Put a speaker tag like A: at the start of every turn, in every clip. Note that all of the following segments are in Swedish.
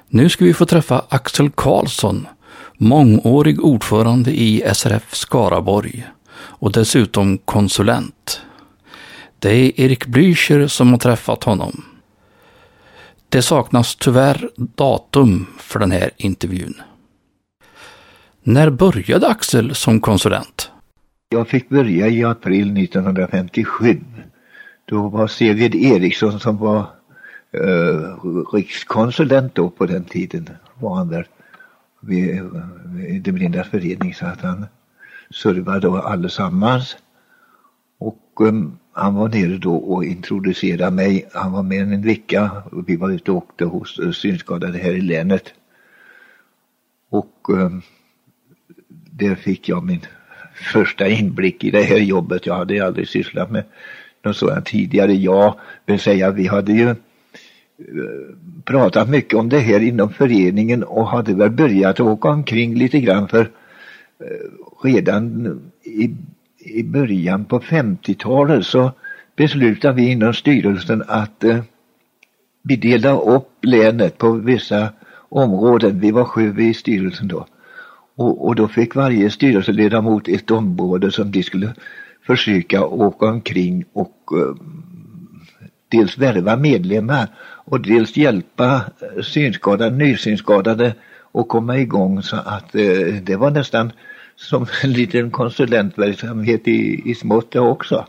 A: Nu ska vi få träffa Axel Karlsson, mångårig ordförande i SRF Skaraborg och dessutom konsulent. Det är Erik Blücher som har träffat honom. Det saknas tyvärr datum för den här intervjun. När började Axel som konsulent?
B: Jag fick börja i april 1957. Då var Seved Eriksson som var rikskonsulent då på den tiden. Var han där vid De blindas förening, så att han servade då allesammans. Och han var nere då och introducerade mig. Han var med en vecka och vi var ute och åkte hos synskadade här i länet. Och där fick jag min första inblick i det här jobbet. Jag hade aldrig sysslat med något sådant tidigare. Jag vill säga, vi hade ju pratat mycket om det här inom föreningen och hade väl börjat åka omkring lite grann, för redan i början på 50-talet så beslutade vi inom styrelsen att vi delade upp länet på vissa områden. Vi var 7 i styrelsen då. Och då fick varje styrelseledamot ett område som de skulle försöka åka omkring och dels värva medlemmar och dels hjälpa synskadade, nysynskadade att komma igång, så att det var nästan som en liten konsulentverksamhet i smått också.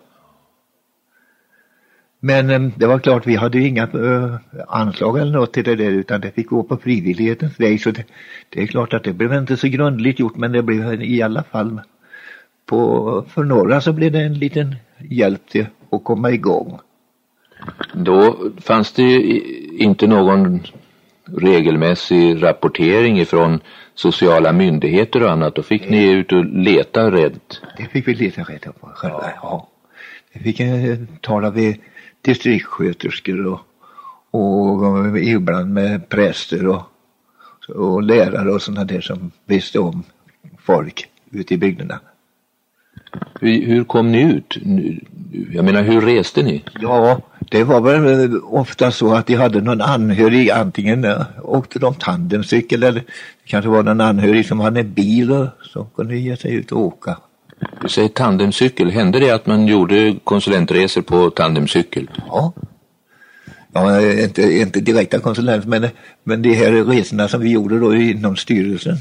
B: Men det var klart, vi hade ju inga anslag eller något till det där, utan det fick gå på frivillighetens väg, så det är klart att det blev inte så grundligt gjort, men det blev i alla fall för några så blev det en liten hjälp till att komma igång.
C: Då fanns det ju inte någon regelmässig rapportering ifrån sociala myndigheter och annat. Då fick ni ut och leta rätt.
B: Det fick vi leta rätt på själva, ja. Det fick tala med distriktssköterskor och ibland med präster och lärare och sådana där som visste om folk ute i bygderna.
C: Hur kom ni ut? Jag menar, hur reste ni?
B: Ja, det var väl ofta så att de hade någon anhörig, antingen åkte de tandemcykel eller kanske var någon anhörig som hade en bil och så kunde ge sig ut och åka.
C: Du säger tandemcykel. Hände det att man gjorde konsulentresor på tandemcykel?
B: Ja. Ja, inte direkta konsulent, men de här resorna som vi gjorde då inom styrelsen.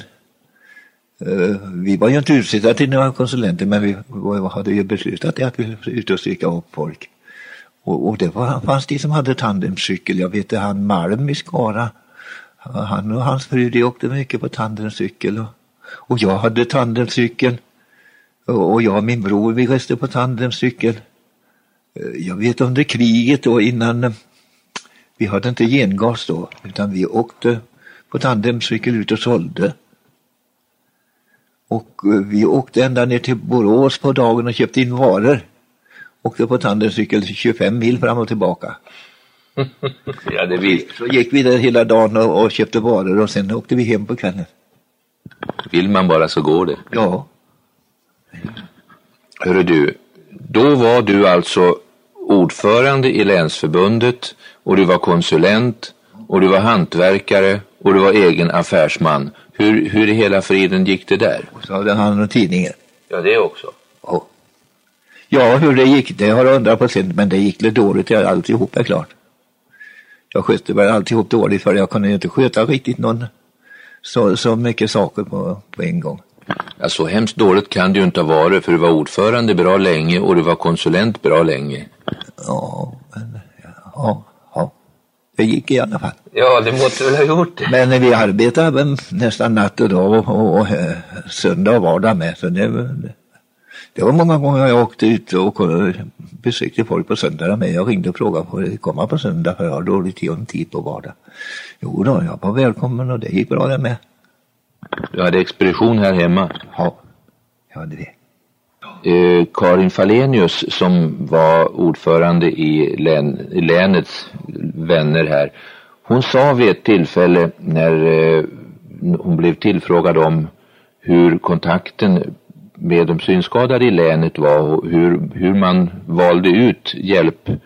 B: Vi var ju inte utsedda till några konsulenter, men vi hade ju beslutat att vi skulle ut och söka upp folk. Och det fanns de som hade tandemcykel. Jag vet att han Malm i Skara, han och hans fru, de åkte mycket på tandemcykel. Och jag hade tandemcykel. Och jag och min bror, vi reste på tandemcykel. Jag vet under kriget då, innan vi hade inte gengas då, utan vi åkte på tandemcykel ut och sålde. Och vi åkte ända ner till Borås på dagen och köpte in varor. Åkte på tandemcykel 25 mil fram och tillbaka.
C: Ja, det vill.
B: Så gick vi där hela dagen och köpte varor och sen åkte vi hem på kvällen.
C: Vill man bara så går det.
B: Ja.
C: Hörru du, då var du alltså ordförande i länsförbundet och du var konsulent och du var hantverkare och du var egen affärsman. Hur i hela friden gick det där?
B: Och så hade han och tidningen.
C: Ja, det också.
B: Ja, hur det gick, det har jag 100%, men det gick lite dåligt, alltihop är klart. Jag skötte väl alltihop dåligt, för jag kunde inte sköta riktigt någon så mycket saker på en gång.
C: Ja, så hemskt dåligt kan det ju inte ha varit, för du var ordförande bra länge och du var konsulent bra länge.
B: Ja, men ja. Det gick i alla fall.
C: Ja, det måste väl ha gjort det.
B: Men vi arbetade nästan natt och dag och söndag och vardag med. Så det var många gånger jag åkte ut och besökte folk på söndag med. Jag ringde och frågade om jag komma på söndag, för jag har dåligt tid på vardag. Jo då, jag var välkommen och det gick bra det med.
C: Du hade expedition här hemma?
B: Ja, jag hade det.
C: Karin Falenius, som var ordförande i länets vänner här, hon sa vid ett tillfälle när hon blev tillfrågad om hur kontakten med de synskadade i länet var och hur man valde ut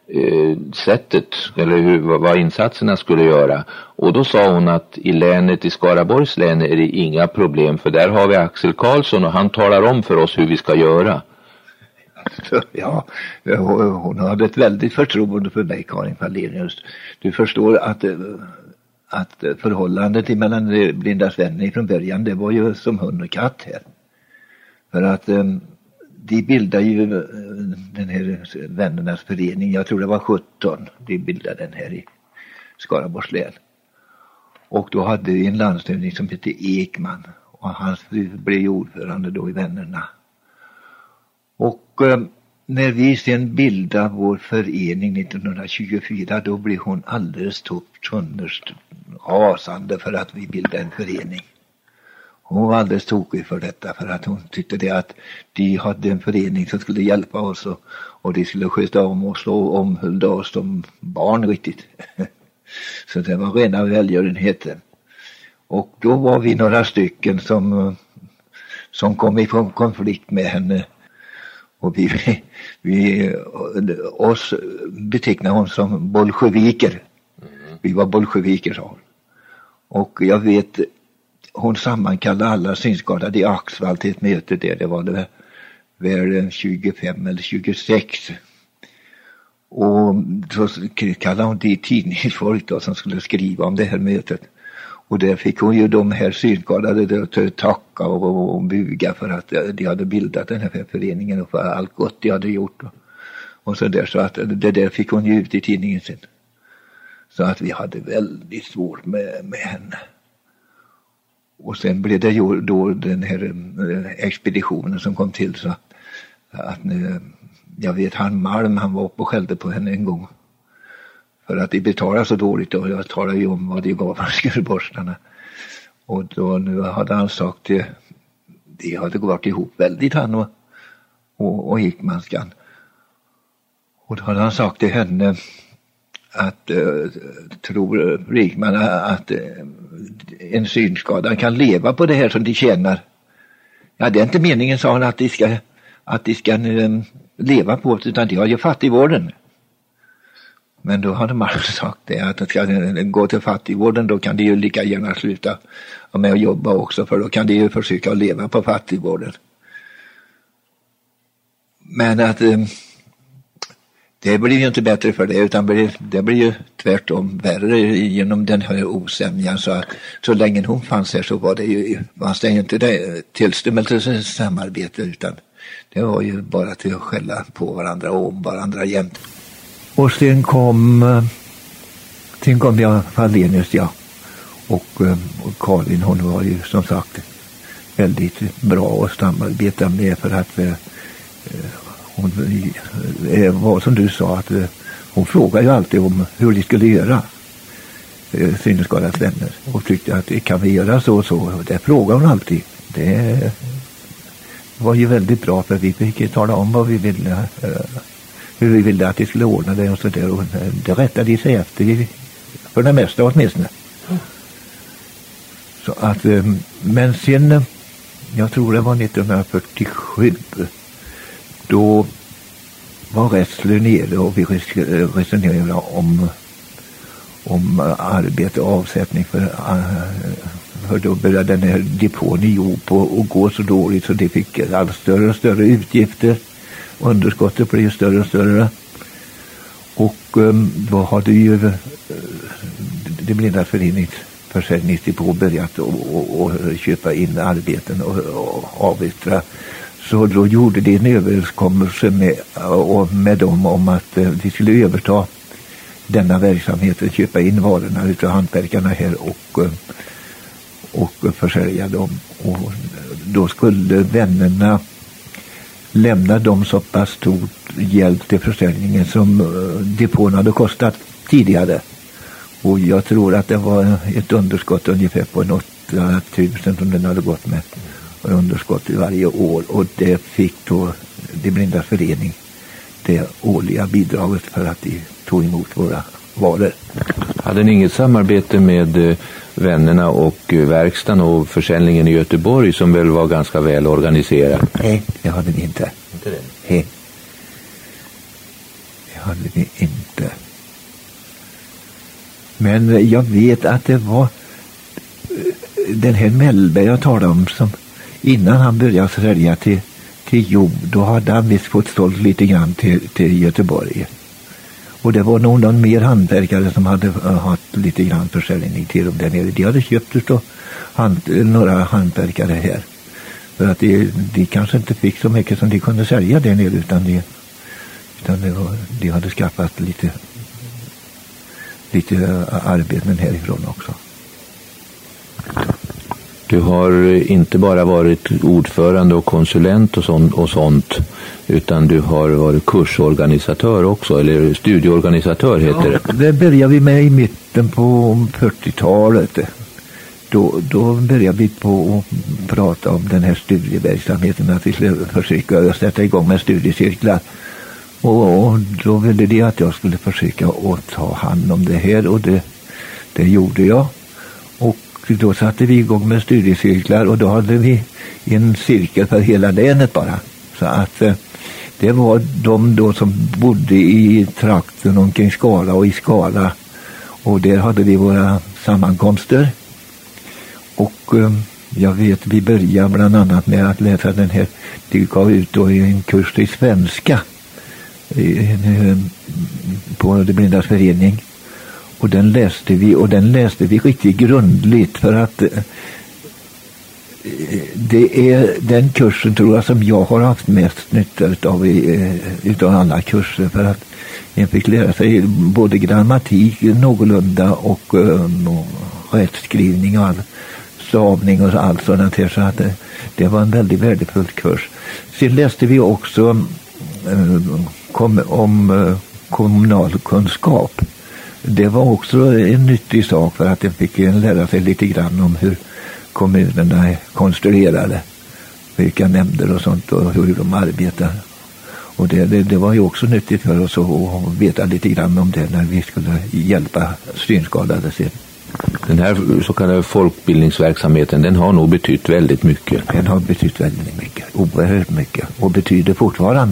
C: sättet eller vad insatserna skulle göra. Och då sa hon att i länet, i Skaraborgs län, är det inga problem, för där har vi Axel Karlsson och han talar om för oss hur vi ska göra.
B: Ja, hon hade ett väldigt förtroende för mig, Karin Fallenius. Du förstår att förhållandet mellan Blindas vänner från början, det var ju som hund och katt här. För att de bildade ju den här vännernas förening, jag tror det var 17, de bildade den här i Skaraborgs län. Och då hade vi en landshövding som hette Ekman och han blev ordförande då i vännerna. Och när vi sen bildade vår förening 1924, då blev hon alldeles rasande för att vi bildade en förening. Hon var alldeles tokig för detta, för att hon tyckte det att de hade en förening som skulle hjälpa oss och de skulle sköta om oss och omhulda oss som barn riktigt. Så det var rena välgörenheten. Och då var vi några stycken som kom i konflikt med henne. Och vi oss betecknade hon som bolsjeviker. Vi var bolsjeviker, sa hon. Och jag vet, hon sammankallade alla synskadade i Axvall till ett möte där. Det var det väl 25 eller 26. Och så kallade hon dit tidningsfolk då, som skulle skriva om det här mötet. Och där fick hon ju de här synskadade att tacka och buga för att de hade bildat den här föreningen och för allt gott de hade gjort. Och så där, så att det där fick hon ju ut i tidningen sen. Så att vi hade väldigt svårt med henne. Och sen blev det ju då den här expeditionen som kom till, så att jag vet han Malm, han var uppe och skällde på henne en gång. För att de betalade så dåligt, och jag talade ju om vad de gav för skurborstarna. Och då nu hade han sagt det, de hade gått ihop väldigt, han och Ekmanskan. Och då hade han sagt till henne att tror Ekman att en synskadad kan leva på det här som de tjänar. Ja, det är inte meningen, sa han, att de ska leva på det, utan de har ju fattigvården. Men då hade man sagt det, att ska gå till fattigvården, då kan de ju lika gärna sluta med att jobba också, för då kan de ju försöka att leva på fattigvården. Men att det blir ju inte bättre för det, utan det blir ju tvärtom värre genom den här osämjan. Så att så länge hon fanns här så var det ju, fanns det inte det tillstymmelse samarbete, utan det var ju bara till att skälla på varandra och om varandra jämt. Och sen kom jag Fallenius, ja. Och Karin, hon var ju som sagt väldigt bra att samarbeta med, för att hon var som du sa, att hon frågade ju alltid om hur de skulle göra, synskadades vänner, och tyckte att det kan vi göra så och så. Det frågade hon alltid. Det var ju väldigt bra, för vi fick tala om vad vi ville, hur vi ville att de skulle ordna det och så där, och det rättade de sig efter för det mesta åtminstone. Så att, men sen, jag tror det var 1947, då var Ressler nere och vi resonerade om arbete och avsättning, för då började den här depån i Jobb och gå så dåligt, så det fick allt större och större utgifter. Underskottet blev större och större, och då hade ju det Blindas förenings försäljningsdepå börjat och köpa in arbeten och avyttra. Så då gjorde de en överenskommelse med dem om att de skulle överta denna verksamheten, köpa in varorna utav hantverkarna här och försälja dem. Och då skulle vännerna lämna dem så pass stor hjälp till försäljningen som depån hade kostat tidigare. Och jag tror att det var ett underskott ungefär på 8 000 som den hade gått med. Underskott i varje år, och det fick då det Blindas förening det årliga bidraget för att de tog emot våra varor.
C: Hade ni inget samarbete med vännerna och verkstaden och försäljningen i Göteborg, som väl var ganska väl organiserad?
B: Nej, det hade vi inte.
C: Inte det?
B: Nej. Det hade vi inte. Men jag vet att det var den här Mellberg jag talade om, som innan han började sälja till jobb, då hade han visst fått sålt lite grann till Göteborg. Och det var nog någon mer hantverkare som hade haft lite grann försäljning till dem där nere. De hade köpt då några hantverkare här. För att de kanske inte fick så mycket som de kunde sälja där nere, utan de hade skaffat lite arbeten härifrån också.
C: Du har inte bara varit ordförande och konsulent och sånt, utan du har varit kursorganisatör också, eller studieorganisatör heter det.
B: Ja, det började vi med i mitten på 40-talet. Då började vi på att prata om den här studieverksamheten, att vi skulle försöka sätta igång med studiecirklar. Och då ville de att jag skulle försöka att ta hand om det här, och det gjorde jag. Och då satte vi igång med studiecirklar, och då hade vi en cirkel för hela länet bara. Så att det var de då som bodde i trakten omkring Skala och i Skala. Och där hade vi våra sammankomster. Och jag vet, vi började bland annat med att läsa den här, det gav ut då en kurs i svenska på Det blindas förening. Och den läste vi riktigt grundligt, för att det är den kursen, tror jag, som jag har haft mest nytta utav alla kurser, för att jag fick lära sig både grammatik någorlunda och rättskrivning och all stavning och allt sådant här, så att det var en väldigt värdefull kurs. Sen läste vi också om kommunalkunskap. Det var också en nyttig sak, för att jag fick lära sig lite grann om hur kommunerna är konstruerade, vilka nämnder och sånt, och hur de arbetar. Och det var ju också nyttigt för oss att veta lite grann om det när vi skulle hjälpa synskadade sen.
C: Den här så kallade folkbildningsverksamheten, den har nog betytt väldigt mycket.
B: Den har betytt väldigt mycket, oerhört mycket, och betyder fortfarande.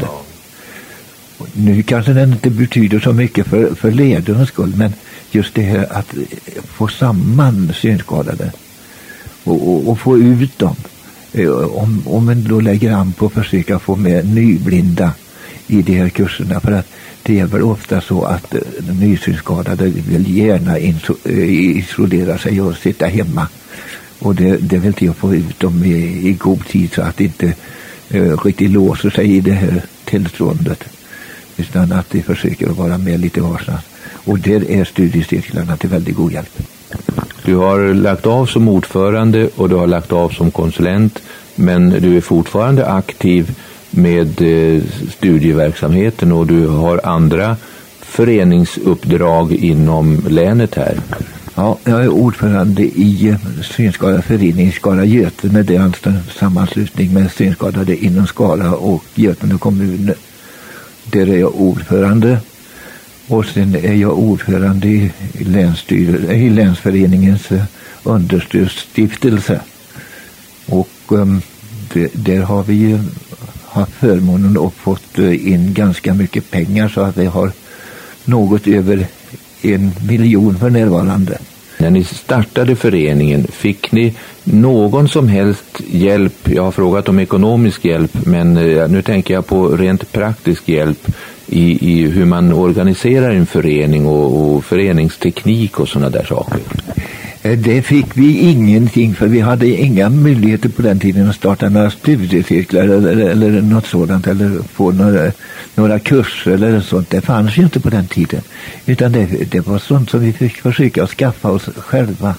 B: Nu kanske den inte betyder så mycket för lederns skull, men just det här att få samman synskadade och få ut dem. Om man då lägger an på att försöka få med nyblinda i de här kurserna, för att det är väl ofta så att nysynskadade vill gärna isolera sig och sitta hemma. Och det vill till att få ut dem i god tid, så att det inte riktigt låser sig i det här tillståndet, utan att de försöker att vara med lite varsamt. Och där är studiecirklarna till väldigt god hjälp.
C: Du har lagt av som ordförande och du har lagt av som konsulent, men du är fortfarande aktiv med studieverksamheten, och du har andra föreningsuppdrag inom länet här.
B: Ja, jag är ordförande i Synskadade förening Skara Götene. Det är alltså en sammanslutning med synskadade inom Skara och Götene kommun. Där är jag ordförande. Och sen är jag ordförande i länsföreningens understödsstiftelse. Och där har vi ju haft förmånen och fått in ganska mycket pengar, så att vi har något över 1 miljon för närvarande.
C: När ni startade föreningen, fick ni någon som helst hjälp? Jag har frågat om ekonomisk hjälp, men nu tänker jag på rent praktisk hjälp i hur man organiserar en förening och föreningsteknik och sådana där saker.
B: Det fick vi ingenting, för vi hade inga möjligheter på den tiden att starta några studiecirklar eller något sådant, eller få några kurser eller sånt. Det fanns ju inte på den tiden, utan det var sånt som vi fick försöka att skaffa oss själva.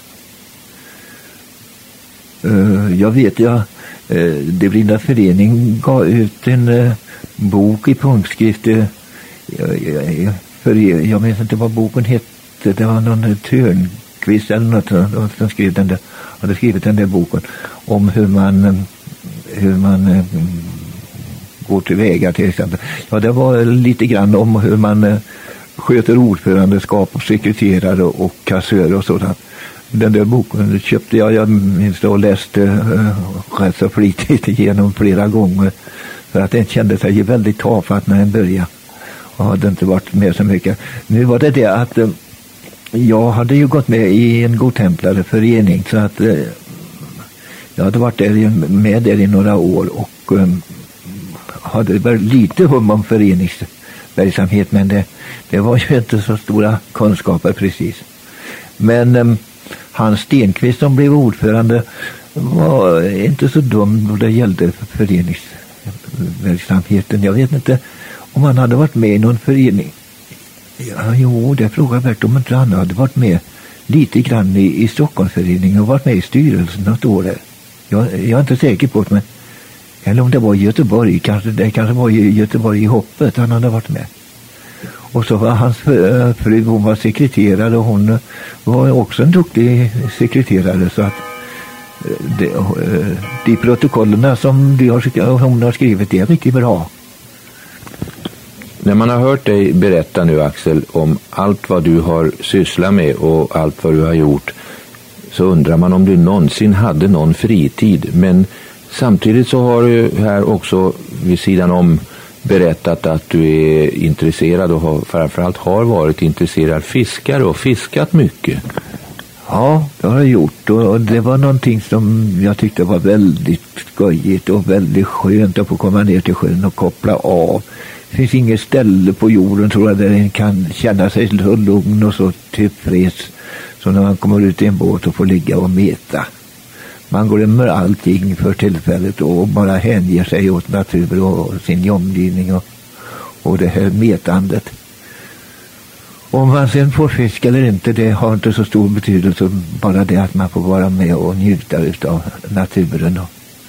B: Jag vet, Det blindas förening gav ut en bok i punktskrift, jag minns inte vad boken hette, det var någon Törnqvist eller något som hade skrivit den där boken om hur man går till väga till exempel. Ja, det var lite grann om hur man sköter ordförandeskap och sekreterare och kassör och sådant. Den där boken köpte jag minns och läste rätt så flitigt igenom flera gånger, för att den kände sig väldigt tafatt när den började. Jag hade inte varit med så mycket. Nu var det att jag hade ju gått med i en godtemplare förening, så att jag hade varit med där i några år och hade väl lite hum om föreningsverksamhet, men det var ju inte så stora kunskaper precis. Men Hans Stenqvist som blev ordförande var inte så dum då det gällde föreningsverksamheten. Jag vet inte om han hade varit med i någon förening. Ja, jo, det frågar Bert om inte han hade varit med lite grann i Stockholmsföreningen och varit med i styrelsen något år där. Jag är inte säker på det, men eller om det var i Göteborg, kanske var i Göteborg i Hoppet han hade varit med. Och så var hans fru, hon var sekreterare, och hon var också en duktig sekreterare, så att de protokollerna som hon har skrivit är riktigt bra.
C: När man har hört dig berätta nu, Axel, om allt vad du har sysslat med och allt vad du har gjort, så undrar man om du någonsin hade någon fritid. Men samtidigt så har du här också vid sidan om berättat att du är intresserad och framförallt har varit intresserad fiskare och fiskat mycket.
B: Ja, det har jag gjort, och det var någonting som jag tyckte var väldigt skojigt och väldigt skönt att få komma ner till sjön och koppla av. Det finns inget ställe på jorden, tror jag, där en kan känna sig så lugn och så tillfreds som när man kommer ut i en båt och får ligga och meta. Man glömmer allting för tillfället och bara hänger sig åt natur och sin omgivning och det här metandet. Om man sen får fisk eller inte, det har inte så stor betydelse, bara det att man får vara med och njuta av naturen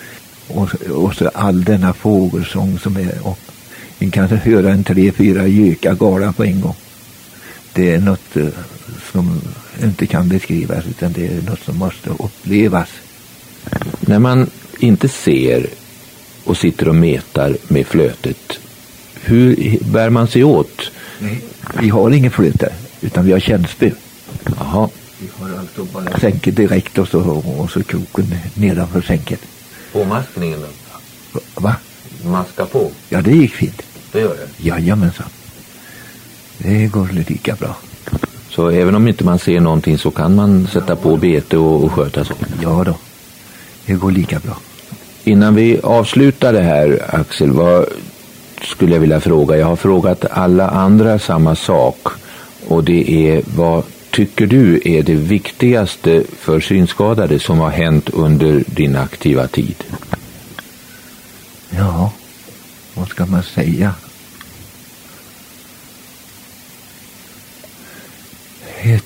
B: och så all denna fågelsång som är, och man kan höra 3-4 gökar gala på en gång. Det är något som inte kan beskrivas, utan det är något som måste upplevas.
C: När man inte ser och sitter och metar med flötet, hur bär man sig åt?
B: Nej, vi har ingen flöte, utan vi har kännspö.
C: Jaha.
B: Vi har alltså bara sänket direkt och så kroken nedanför sänket.
C: På maskningen då?
B: Va?
C: Maska på?
B: Ja, det gick fint.
C: Det gör det?
B: Jajamensan. Det går lika bra.
C: Så även om inte man ser någonting så kan man sätta på bete och sköta så?
B: Ja då, det går lika bra.
C: Innan vi avslutar det här, Axel, vad skulle jag vilja fråga? Jag har frågat alla andra samma sak, och det är: vad tycker du är det viktigaste för synskadade som har hänt under din aktiva tid?
B: Ja, vad ska man säga? En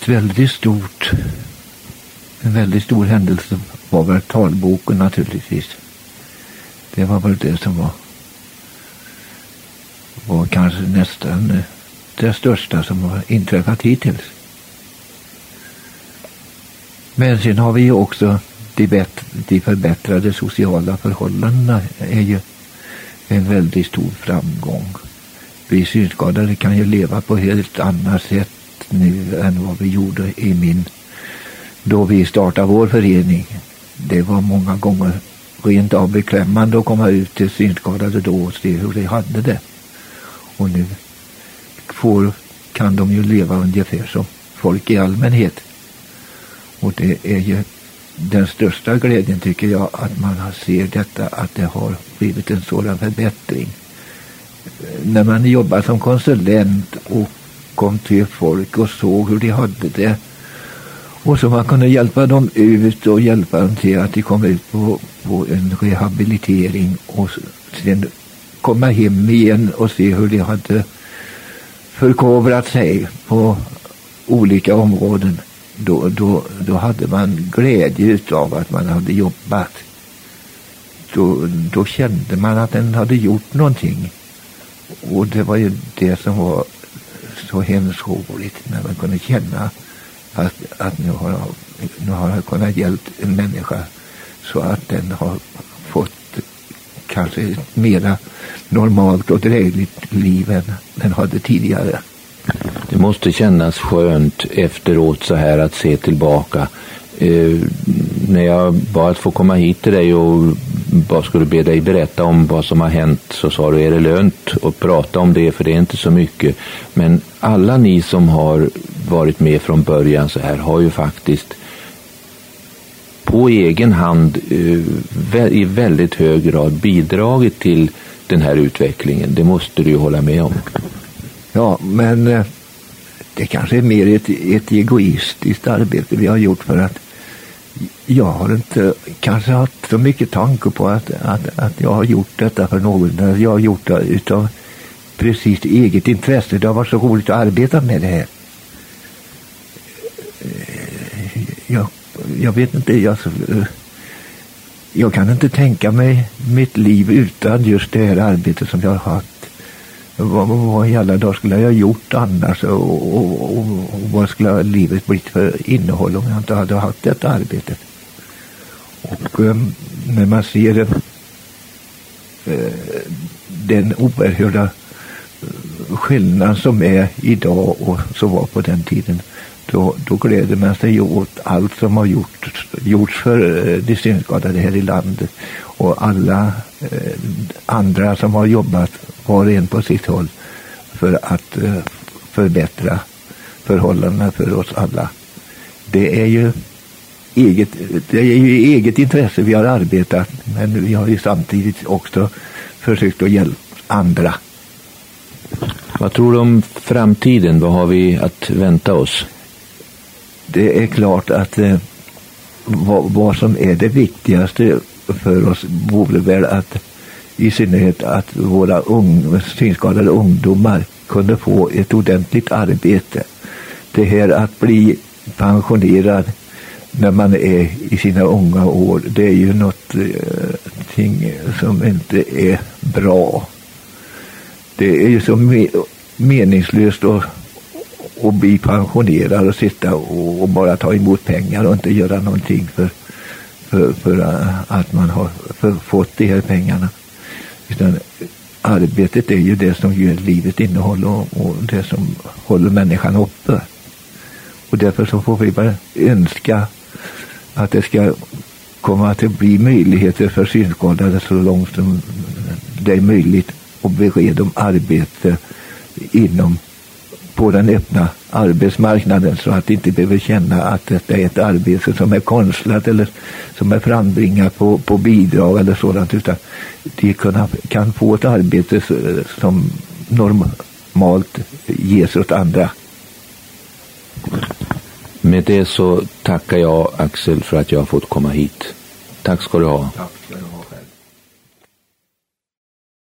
B: väldigt stor händelse var väl talboken naturligtvis. Det var väl det som var kanske nästan det största som har inträffat hittills. Men sen har vi ju också de förbättrade sociala förhållandena är ju en väldigt stor framgång. Vi synskadade kan ju leva på helt annat sätt nu än vad vi gjorde då vi startade vår förening. Det var många gånger rent av beklämmande att komma ut till synskadade då och se hur de hade det. Och nu kan de ju leva ungefär som folk i allmänhet. Och det är ju den största glädjen, tycker jag, att man ser detta, att det har blivit en sådan förbättring. När man jobbar som konsulent och kom till folk och såg hur de hade det, och så man kunde hjälpa dem ut och hjälpa dem till att de kom ut på en rehabilitering och sen komma hem igen och se hur de hade förkovrat sig på olika områden. Då hade man glädje av att man hade jobbat. Då kände man att den hade gjort någonting. Och det var ju det som var så hemskt roligt, när man kunde känna att nu har jag kunnat hjälpa en människa så att den har fått kanske ett mera normalt och drägligt liv än den hade tidigare.
C: Det måste kännas skönt efteråt så här att se tillbaka. När jag bad att få komma hit till dig och bara skulle be dig berätta om vad som har hänt, så sa du, är det lönt att prata om det, för det är inte så mycket. Men alla ni som har varit med från början så här har ju faktiskt på egen hand i väldigt hög grad bidragit till den här utvecklingen. Det måste du ju hålla med om.
B: Ja, men det kanske är mer ett egoistiskt arbete vi har gjort, för att jag har inte kanske haft så mycket tanke på att jag har gjort detta för någon. Jag har gjort det utav precis eget intresse. Det har varit så roligt att arbeta med det här. Jag vet inte, jag kan inte tänka mig mitt liv utan just det här arbetet som jag har haft. Vad i alla dagar skulle jag ha gjort annars, och vad skulle livet blivit för innehåll om jag inte hade haft detta arbetet? Och när man ser den oerhörda skillnad som är idag och som var på den tiden, då gläder man sig åt allt som har gjorts för de synskadade här i landet, och alla andra som har jobbat var och en på sitt håll för att förbättra förhållandena för oss alla. Det är ju eget intresse vi har arbetat, men vi har ju samtidigt också försökt att hjälpa andra.
C: Vad tror du om framtiden? Vad har vi att vänta oss?
B: Det är klart att vad som är det viktigaste för oss vore väl att i synnerhet att våra synskadade ungdomar kunde få ett ordentligt arbete. Det här att bli pensionerad när man är i sina unga år, det är ju något ting som inte är bra. Det är ju så meningslöst att bli pensionerad och sitta och bara ta emot pengar och inte göra någonting för att man har fått de här pengarna. Utan arbetet är ju det som ger livet innehåll och det som håller människan uppe. Och därför så får vi bara önska att det ska komma att bli möjligheter för synskadade så långt som det är möjligt och besked om arbete på den öppna arbetsmarknaden, så att de inte behöver känna att detta är ett arbete som är konstlat eller som är frambringat på bidrag eller sådant, utan de kan få ett arbete som normalt ges åt andra.
C: Med det så tackar jag Axel för att jag har fått komma hit. Tack ska du ha.
B: Ja.